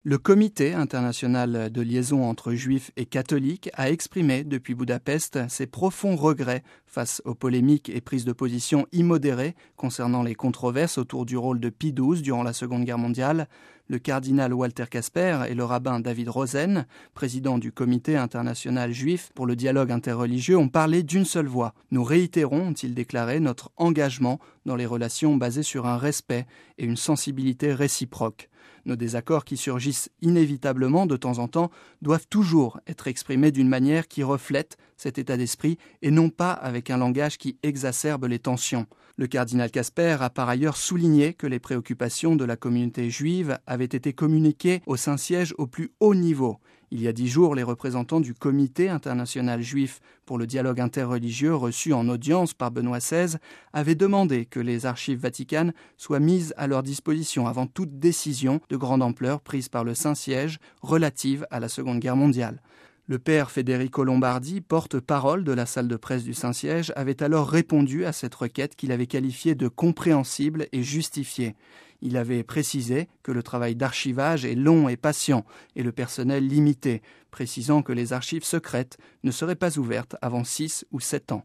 Le Comité international de liaison entre juifs et catholiques a exprimé depuis Budapest ses profonds regrets face aux polémiques et prises de position immodérées concernant les controverses autour du rôle de Pie XII durant la Seconde Guerre mondiale. Le cardinal Walter Kasper et le rabbin David Rosen, président du Comité international juif pour le dialogue interreligieux, ont parlé d'une seule voix. Nous réitérons, ont-ils déclaré, notre engagement dans les relations basées sur un respect et une sensibilité réciproque. Nos désaccords qui surgissent inévitablement de temps en temps doivent toujours être exprimés d'une manière qui reflète cet état d'esprit et non pas avec un langage qui exacerbe les tensions. Le cardinal Kasper a par ailleurs souligné que les préoccupations de la communauté juive avaient été communiquées au Saint-Siège au plus haut niveau. Il y a 10 jours, les représentants du Comité international juif pour le dialogue interreligieux reçus en audience par Benoît XVI avaient demandé que les archives vaticanes soient mises à leur disposition avant toute décision de grande ampleur prise par le Saint-Siège relative à la Seconde Guerre mondiale. Le père Federico Lombardi, porte-parole de la salle de presse du Saint-Siège, avait alors répondu à cette requête qu'il avait qualifiée de compréhensible et justifiée. Il avait précisé que le travail d'archivage est long et patient et le personnel limité, précisant que les archives secrètes ne seraient pas ouvertes avant 6 ou 7 ans.